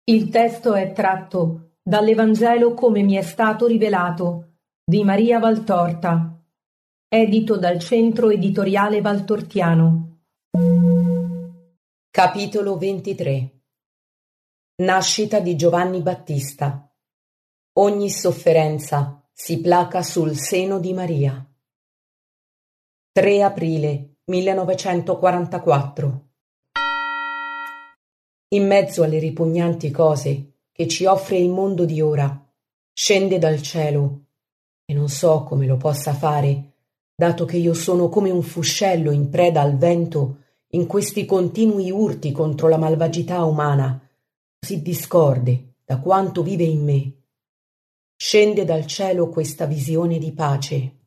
Il testo è tratto dall'Evangelo come mi è stato rivelato di Maria Valtorta, edito dal Centro Editoriale Valtortiano. Capitolo 23. Nascita di Giovanni Battista. Ogni sofferenza si placa sul seno di Maria. 3 aprile 1944. In mezzo alle ripugnanti cose che ci offre il mondo di ora, scende dal cielo, e non so come lo possa fare, dato che io sono come un fuscello in preda al vento in questi continui urti contro la malvagità umana, così discorde da quanto vive in me. Scende dal cielo questa visione di pace.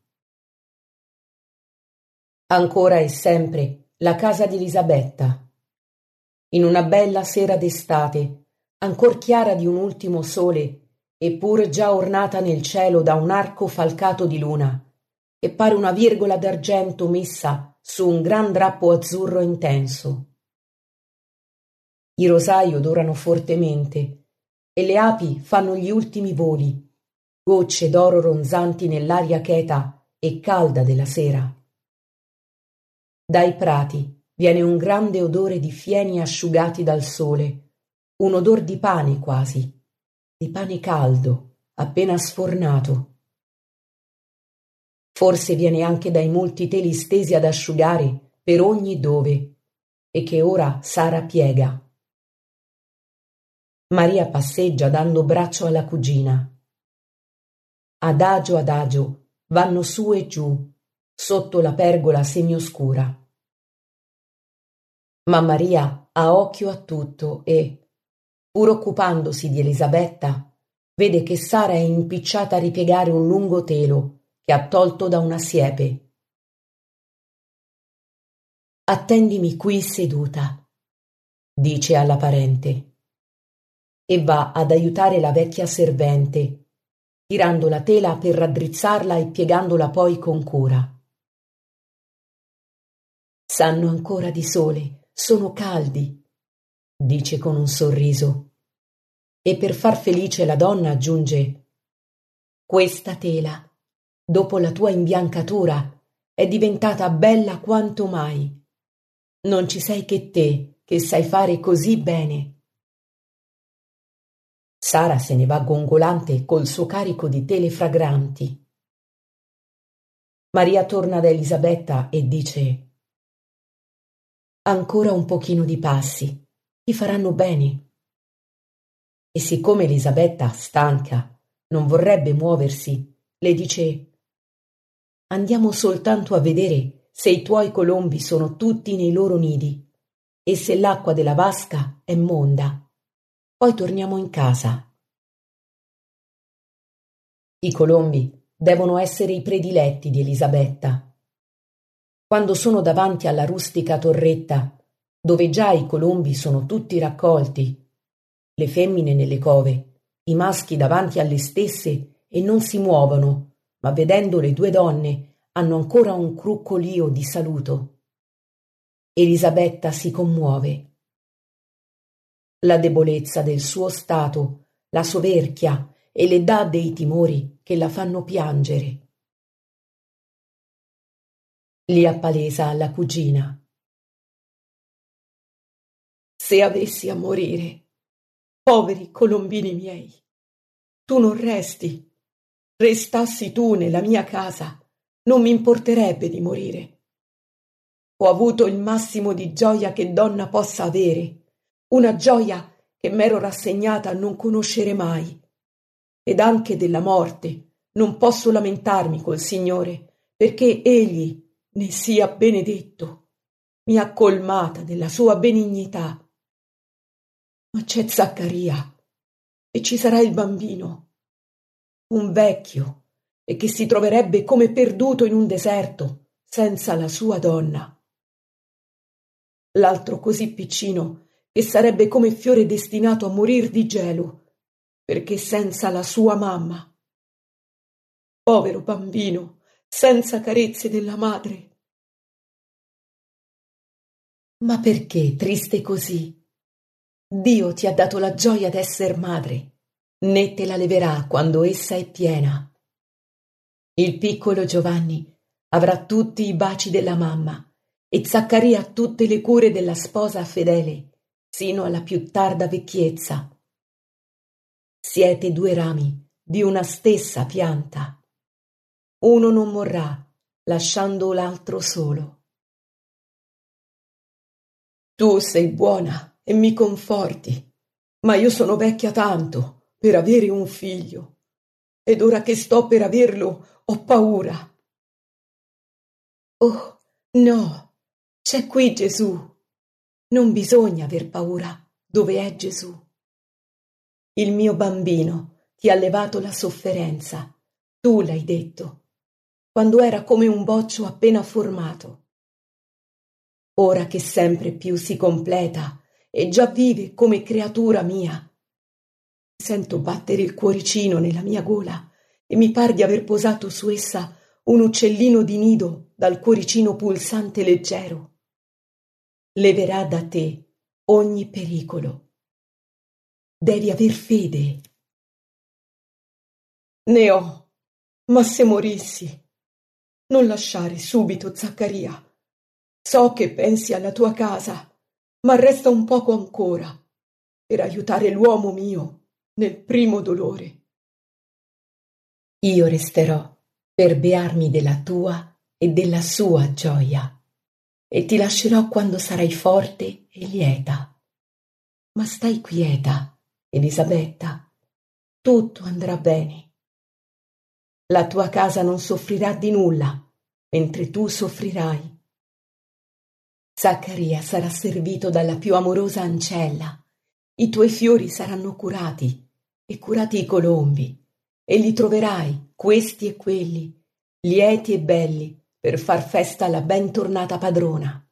Ancora e sempre la casa di Elisabetta. In una bella sera d'estate, ancor chiara di un ultimo sole, eppure già ornata nel cielo da un arco falcato di luna, e pare una virgola d'argento messa su un gran drappo azzurro intenso. I rosai odorano fortemente, e le api fanno gli ultimi voli, gocce d'oro ronzanti nell'aria cheta e calda della sera. Dai prati viene un grande odore di fieni asciugati dal sole, un odor di pane quasi, di pane caldo, appena sfornato. Forse viene anche dai molti teli stesi ad asciugare per ogni dove, e che ora Sara piega. Maria passeggia dando braccio alla cugina. Adagio vanno su e giù, sotto la pergola semioscura. Ma Maria ha occhio a tutto e, pur occupandosi di Elisabetta, vede che Sara è impicciata a ripiegare un lungo telo che ha tolto da una siepe. «Attendimi qui seduta», dice alla parente, e va ad aiutare la vecchia servente, tirando la tela per raddrizzarla e piegandola poi con cura. «Sanno ancora di sole, sono caldi», dice con un sorriso, e per far felice la donna aggiunge: «Questa tela, dopo la tua imbiancatura, è diventata bella quanto mai. Non ci sei che te, che sai fare così bene». Sara se ne va gongolante col suo carico di tele fragranti. Maria torna da Elisabetta e dice: «Ancora un pochino di passi, ti faranno bene». E siccome Elisabetta, stanca, non vorrebbe muoversi, le dice: «Andiamo soltanto a vedere se i tuoi colombi sono tutti nei loro nidi e se l'acqua della vasca è monda. Poi torniamo in casa». I colombi devono essere i prediletti di Elisabetta. Quando sono davanti alla rustica torretta, dove già i colombi sono tutti raccolti, le femmine nelle cove, i maschi davanti alle stesse e non si muovono, ma vedendo le due donne hanno ancora un croccolio di saluto. Elisabetta si commuove. La debolezza del suo stato la soverchia e le dà dei timori che la fanno piangere. Li appalesa alla cugina. «Se avessi a morire, poveri colombini miei, tu non resti. Restassi tu nella mia casa, non mi importerebbe di morire. Ho avuto il massimo di gioia che donna possa avere, una gioia che m'ero rassegnata a non conoscere mai. Ed anche della morte non posso lamentarmi col Signore, perché Egli, ne sia benedetto, mi ha colmata della sua benignità. Ma c'è Zaccaria, e ci sarà il bambino, un vecchio, e che si troverebbe come perduto in un deserto, senza la sua donna. L'altro così piccino che sarebbe come fiore destinato a morir di gelo, perché senza la sua mamma. Povero bambino, senza carezze della madre». «Ma perché triste così?» Dio ti ha dato la gioia d'esser madre, né te la leverà quando essa è piena. Il piccolo Giovanni avrà tutti i baci della mamma e Zaccaria tutte le cure della sposa fedele, sino alla più tarda vecchiezza. Siete due rami di una stessa pianta. Uno non morrà, lasciando l'altro solo. Tu sei buona e mi conforti, ma io sono vecchia tanto per avere un figlio, ed ora che sto per averlo ho paura. Oh, no, c'è qui Gesù. Non bisogna aver paura dove è Gesù. Il mio bambino ti ha levato la sofferenza, tu l'hai detto, quando era come un boccio appena formato. Ora che sempre più si completa e già vive come creatura mia, sento battere il cuoricino nella mia gola e mi par di aver posato su essa un uccellino di nido dal cuoricino pulsante leggero. Leverà da te ogni pericolo. Devi aver fede. Ne ho, ma se morissi, non lasciare subito Zaccaria. So che pensi alla tua casa, ma resta un poco ancora per aiutare l'uomo mio nel primo dolore. Io resterò per bearmi della tua e della sua gioia, e ti lascerò quando sarai forte e lieta. Ma stai quieta, Elisabetta, tutto andrà bene. La tua casa non soffrirà di nulla, mentre tu soffrirai. Zaccaria sarà servito dalla più amorosa ancella, i tuoi fiori saranno curati, e curati i colombi, e li troverai, questi e quelli, lieti e belli, per far festa alla ben tornata padrona.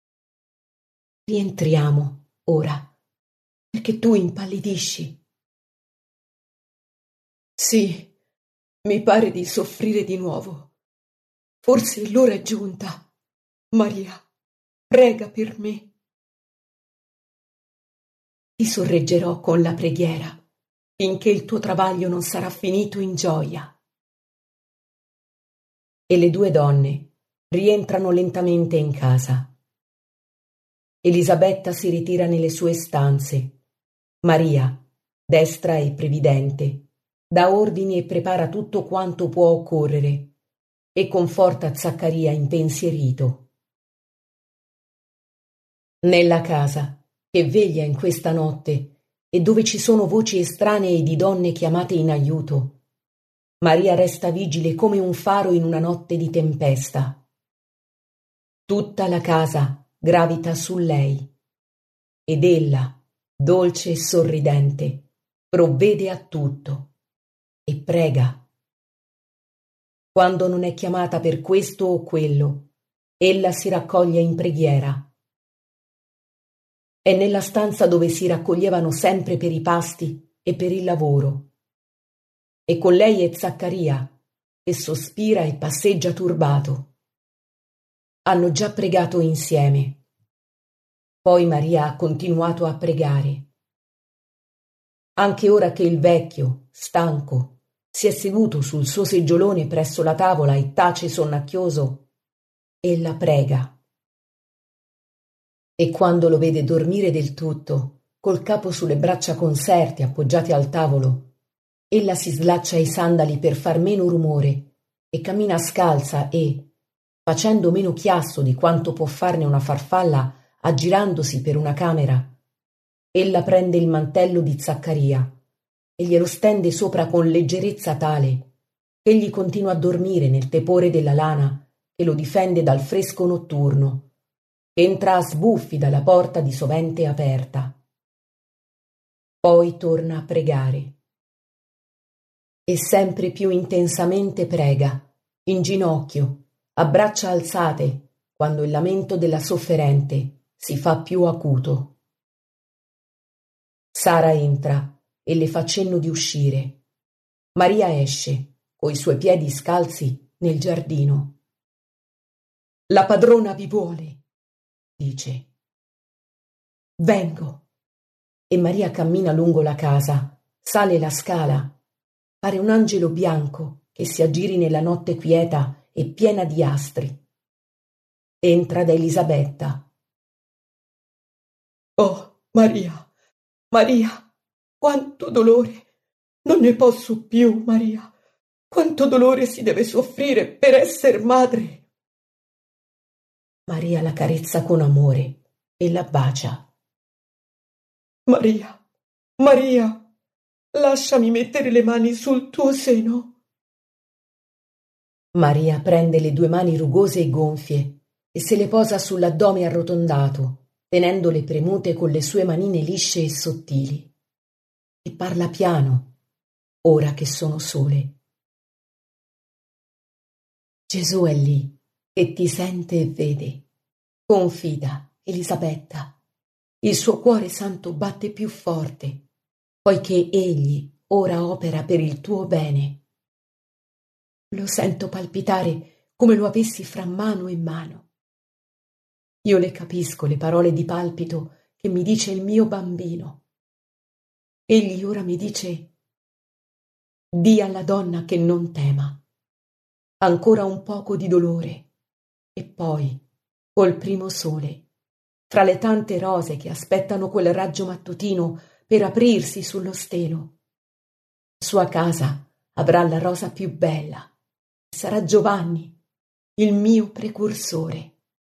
Rientriamo, ora, perché tu impallidisci. Sì, mi pare di soffrire di nuovo. Forse l'ora è giunta. Maria, prega per me. Ti sorreggerò con la preghiera, finché il tuo travaglio non sarà finito in gioia. E le due donne rientrano lentamente in casa. Elisabetta si ritira nelle sue stanze. Maria, destra e previdente, dà ordini e prepara tutto quanto può occorrere e conforta Zaccaria impensierito. Nella casa, che veglia in questa notte e dove ci sono voci estranee di donne chiamate in aiuto, Maria resta vigile come un faro in una notte di tempesta. Tutta la casa gravita su lei ed ella, dolce e sorridente, provvede a tutto e prega. Quando non è chiamata per questo o quello, ella si raccoglie in preghiera. È nella stanza dove si raccoglievano sempre per i pasti e per il lavoro. E con lei è Zaccaria, che sospira e passeggia turbato. Hanno già pregato insieme. Poi Maria ha continuato a pregare. Anche ora che il vecchio, stanco, si è seduto sul suo seggiolone presso la tavola e tace sonnacchioso, ella prega. E quando lo vede dormire del tutto, col capo sulle braccia conserte appoggiate al tavolo, ella si slaccia i sandali per far meno rumore e cammina scalza e, facendo meno chiasso di quanto può farne una farfalla aggirandosi per una camera, ella prende il mantello di Zaccaria e glielo stende sopra con leggerezza tale che egli continua a dormire nel tepore della lana che lo difende dal fresco notturno, che entra a sbuffi dalla porta di sovente aperta. Poi torna a pregare. E sempre più intensamente prega, in ginocchio, a braccia alzate, quando il lamento della sofferente si fa più acuto. Sara entra e le fa cenno di uscire. Maria esce, coi suoi piedi scalzi, nel giardino. La padrona vi vuole, dice. Vengo. e Maria cammina lungo la casa, sale la scala. Pare un angelo bianco che si aggiri nella notte quieta e piena di astri. Entra da Elisabetta. «Oh, Maria, Maria, quanto dolore! Non ne posso più, Maria! Quanto dolore si deve soffrire per esser madre!» Maria la carezza con amore e la bacia. «Maria, Maria, lasciami mettere le mani sul tuo seno!» Maria prende le 2 mani rugose e gonfie e se le posa sull'addome arrotondato, tenendole premute con le sue manine lisce e sottili. E parla piano, ora che sono sole. Gesù è lì, e ti sente e vede. Confida, Elisabetta. Il suo cuore santo batte più forte, poiché egli ora opera per il tuo bene. Lo sento palpitare come lo avessi fra mano e mano. Io le capisco le parole di palpito che mi dice il mio bambino. Egli ora mi dice: «Dì alla donna che non tema. Ancora un poco di dolore, e poi, col primo sole, fra le tante rose che aspettano quel raggio mattutino per aprirsi sullo stelo, sua casa avrà la rosa più bella. Sarà Giovanni, il mio precursore».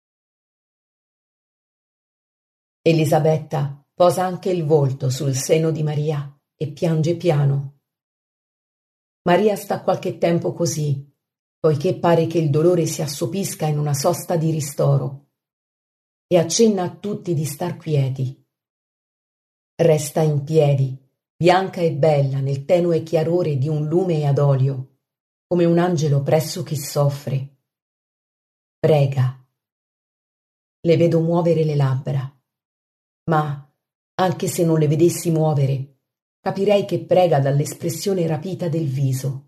Elisabetta posa anche il volto sul seno di Maria e piange piano. Maria sta qualche tempo così, poiché pare che il dolore si assopisca in una sosta di ristoro, e accenna a tutti di star quieti. Resta in piedi, bianca e bella nel tenue chiarore di un lume ad olio, come un angelo presso chi soffre. Prega. Le vedo muovere le labbra, ma, anche se non le vedessi muovere, capirei che prega dall'espressione rapita del viso.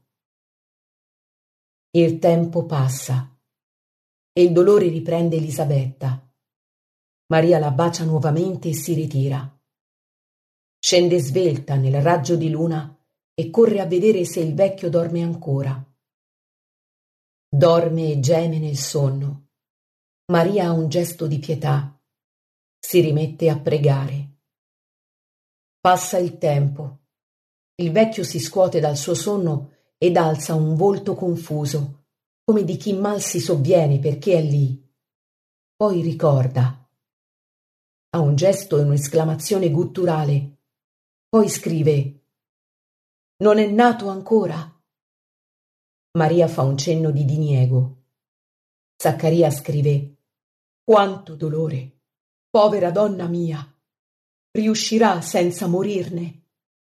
Il tempo passa e il dolore riprende Elisabetta. Maria la bacia nuovamente e si ritira. Scende svelta nel raggio di luna e corre a vedere se il vecchio dorme ancora. Dorme e geme nel sonno. Maria ha un gesto di pietà. Si rimette a pregare. Passa il tempo. Il vecchio si scuote dal suo sonno ed alza un volto confuso, come di chi mal si sovviene perché è lì. Poi ricorda. Ha un gesto e un'esclamazione gutturale. Poi scrive: «Non è nato ancora?» Maria fa un cenno di diniego. Zaccaria scrive: «Quanto dolore! Povera donna mia! Riuscirà senza morirne?»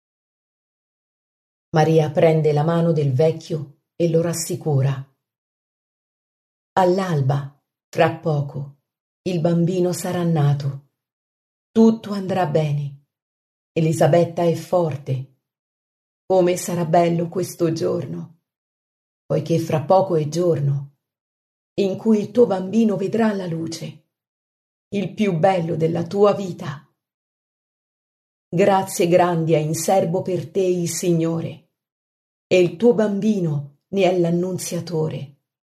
Maria prende la mano del vecchio e lo rassicura. All'alba, tra poco, il bambino sarà nato. Tutto andrà bene. Elisabetta è forte. Come sarà bello questo giorno, poiché fra poco è giorno, in cui il tuo bambino vedrà la luce, il più bello della tua vita. Grazie grandi ha in serbo per te il Signore, e il tuo bambino ne è l'annunziatore.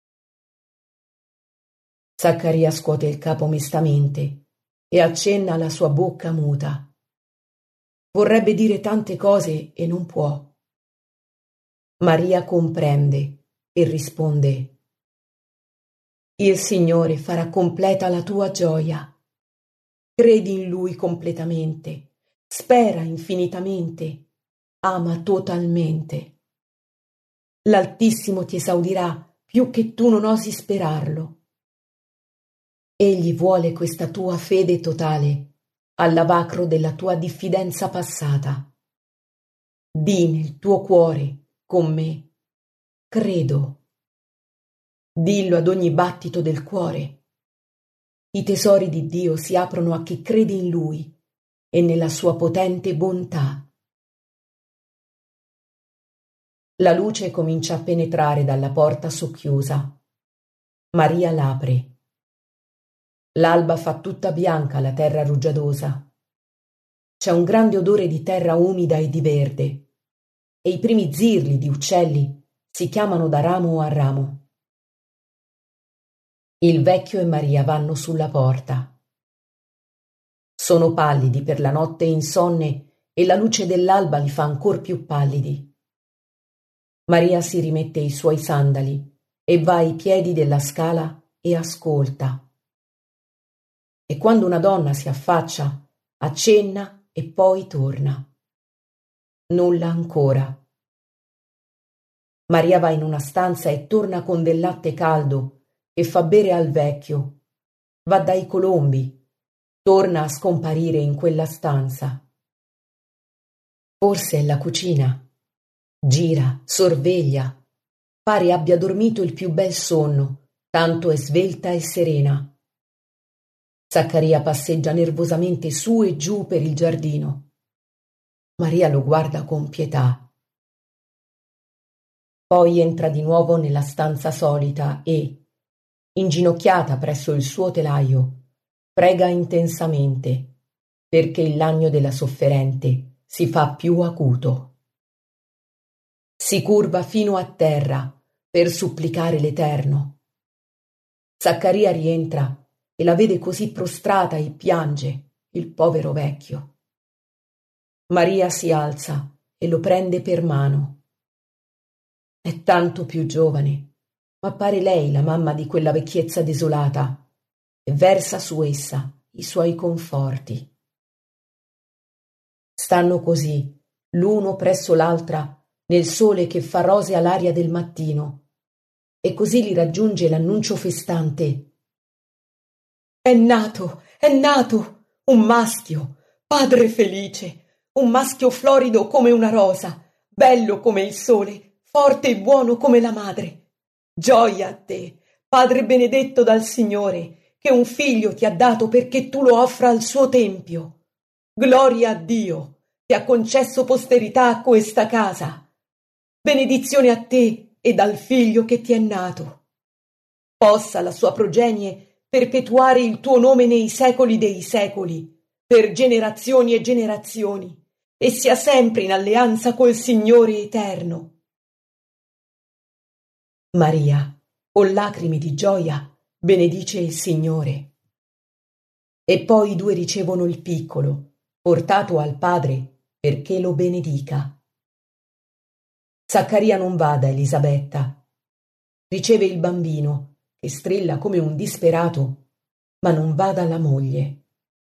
Zaccaria scuote il capo mestamente e accenna alla sua bocca muta. Vorrebbe dire tante cose e non può. Maria comprende e risponde: «Il Signore farà completa la tua gioia. Credi in Lui completamente, spera infinitamente, ama totalmente. L'Altissimo ti esaudirà più che tu non osi sperarlo. Egli vuole questa tua fede totale, all'abacro della tua diffidenza passata. Dì nel tuo cuore, con me: credo. Dillo ad ogni battito del cuore. I tesori di Dio si aprono a chi crede in Lui e nella sua potente bontà». La luce comincia a penetrare dalla porta socchiusa. Maria l'apre. L'alba fa tutta bianca la terra rugiadosa. c'è un grande odore di terra umida e di verde, e i primi zirli di uccelli si chiamano da ramo a ramo. Il vecchio e Maria vanno sulla porta. Sono pallidi per la notte insonne e la luce dell'alba li fa ancor più pallidi. Maria si rimette i suoi sandali e va ai piedi della scala e ascolta. E quando una donna si affaccia, accenna e poi torna. Nulla ancora. Maria va in una stanza e torna con del latte caldo e fa bere al vecchio. Va dai colombi, torna a scomparire in quella stanza. Forse è la cucina. Gira, sorveglia. Pare abbia dormito il più bel sonno, tanto è svelta e serena. Zaccaria passeggia nervosamente su e giù per il giardino. Maria lo guarda con pietà. Poi entra di nuovo nella stanza solita e, inginocchiata presso il suo telaio, prega intensamente, perché il lagno della sofferente si fa più acuto. Si curva fino a terra per supplicare l'Eterno. Zaccaria rientra e la vede così prostrata e piange, il povero vecchio. Maria si alza e lo prende per mano. È tanto più giovane, ma pare lei la mamma di quella vecchiezza desolata, e versa su essa i suoi conforti. Stanno così, l'uno presso l'altra, nel sole che fa rosea l'aria del mattino, e così li raggiunge l'annuncio festante. È nato, un maschio, padre felice, un maschio florido come una rosa, bello come il sole, forte e buono come la madre. Gioia a te, Padre benedetto dal Signore, che un figlio ti ha dato perché tu lo offra al suo tempio. Gloria a Dio, che ha concesso posterità a questa casa. Benedizione a te e dal figlio che ti è nato. Possa la sua progenie perpetuare il tuo nome nei secoli dei secoli, per generazioni e generazioni, e sia sempre in alleanza col Signore eterno. Maria, con lacrime di gioia, benedice il Signore. E poi i due ricevono il piccolo, portato al padre perché lo benedica. Zaccaria non va da Elisabetta. Riceve il bambino, che strilla come un disperato, ma non va dalla moglie.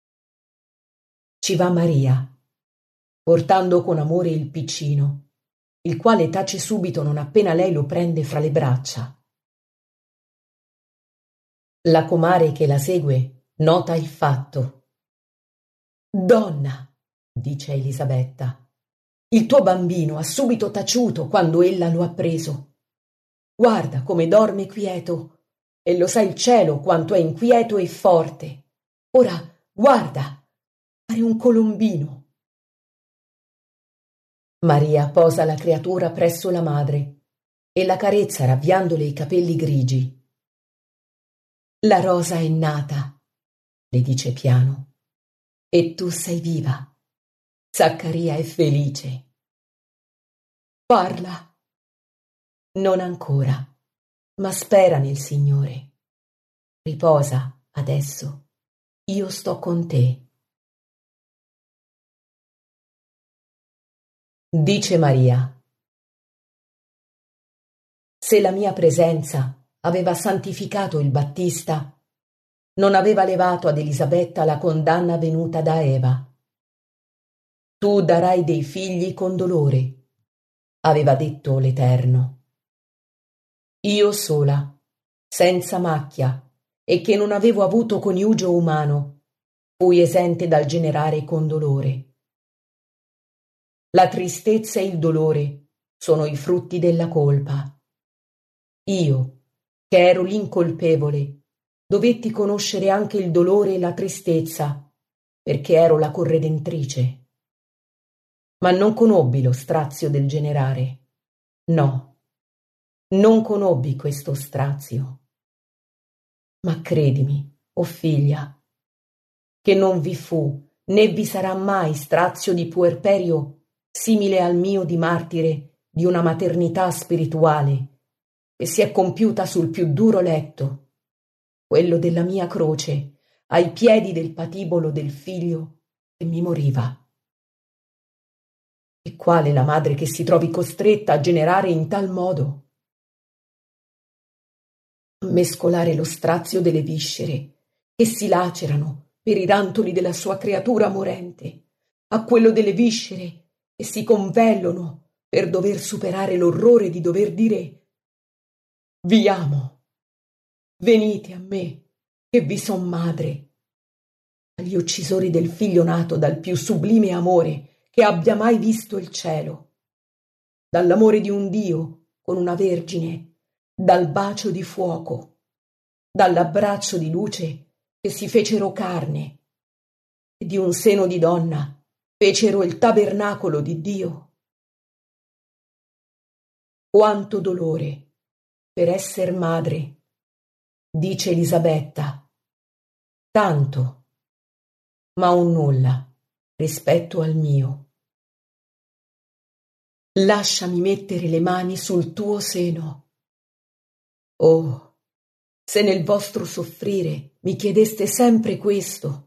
Ci va Maria, portando con amore il piccino, il quale tace subito non appena lei lo prende fra le braccia. La comare che la segue nota il fatto. «Donna», dice Elisabetta, «il tuo bambino ha subito taciuto quando ella lo ha preso. Guarda come dorme quieto, e lo sa il cielo quanto è inquieto e forte. Ora, guarda, pare un colombino». Maria posa la creatura presso la madre e la carezza ravviandole i capelli grigi. «La rosa è nata», le dice piano, «e tu sei viva. Zaccaria è felice». «Parla». «Non ancora, ma spera nel Signore. Riposa adesso, io sto con te». Dice Maria: «Se la mia presenza aveva santificato il Battista, non aveva levato ad Elisabetta la condanna venuta da Eva. Tu darai dei figli con dolore, aveva detto l'Eterno. Io sola, senza macchia, e che non avevo avuto coniugio umano, fui esente dal generare con dolore. La tristezza e il dolore sono i frutti della colpa. Io, che ero l'incolpevole, dovetti conoscere anche il dolore e la tristezza, perché ero la corredentrice. Ma non conobbi lo strazio del generare. No, non conobbi questo strazio. Ma credimi, o figlia, che non vi fu né vi sarà mai strazio di puerperio simile al mio di martire di una maternità spirituale che si è compiuta sul più duro letto, quello della mia croce, ai piedi del patibolo del figlio che mi moriva. E quale la madre che si trovi costretta a generare in tal modo? A mescolare lo strazio delle viscere che si lacerano per i rantoli della sua creatura morente, a quello delle viscere che si convellono per dover superare l'orrore di dover dire: vi amo, venite a me, che vi son madre, agli uccisori del figlio nato dal più sublime amore che abbia mai visto il cielo, dall'amore di un Dio con una vergine, dal bacio di fuoco, dall'abbraccio di luce che si fecero carne, e di un seno di donna fecero il tabernacolo di Dio. Quanto dolore per esser madre, dice Elisabetta, tanto, ma un nulla rispetto al mio. Lasciami mettere le mani sul tuo seno. Oh, se nel vostro soffrire mi chiedeste sempre questo.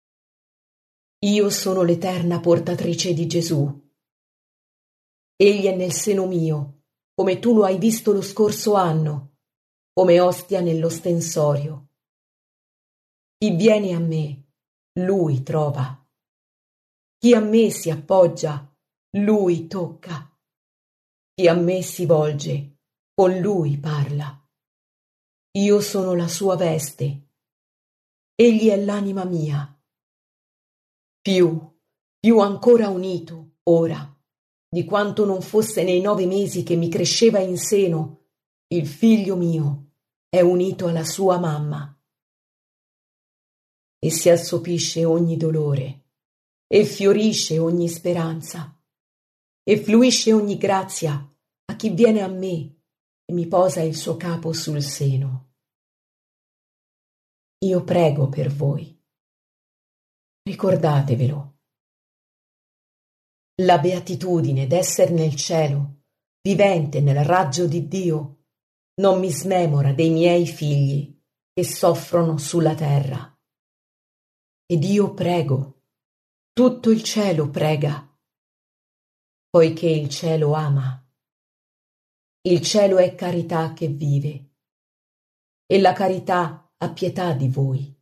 Io sono l'eterna portatrice di Gesù. Egli è nel seno mio, come tu lo hai visto lo scorso anno, come ostia nell'ostensorio. Chi viene a me, lui trova. Chi a me si appoggia, lui tocca. Chi a me si volge, con lui parla. Io sono la sua veste. Egli è l'anima mia. Più ancora unito, ora, di quanto non fosse nei 9 mesi che mi cresceva in seno, il figlio mio è unito alla sua mamma. E si assopisce ogni dolore, e fiorisce ogni speranza, e fluisce ogni grazia a chi viene a me e mi posa il suo capo sul seno. Io prego per voi. Ricordatevelo. La beatitudine d'esser nel cielo, vivente nel raggio di Dio, non mi smemora dei miei figli che soffrono sulla terra. Ed io prego, tutto il cielo prega, poiché il cielo ama. Il cielo è carità che vive, e la carità ha pietà di voi.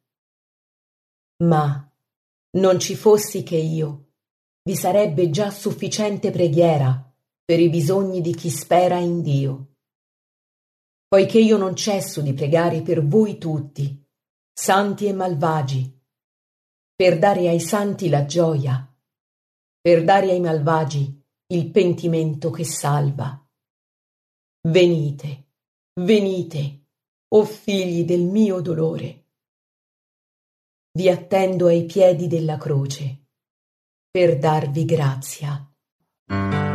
Ma non ci fossi che io, vi sarebbe già sufficiente preghiera per i bisogni di chi spera in Dio. Poiché io non cesso di pregare per voi tutti, santi e malvagi, per dare ai santi la gioia, per dare ai malvagi il pentimento che salva. Venite, venite, o figli del mio dolore. Vi attendo ai piedi della croce per darvi grazia.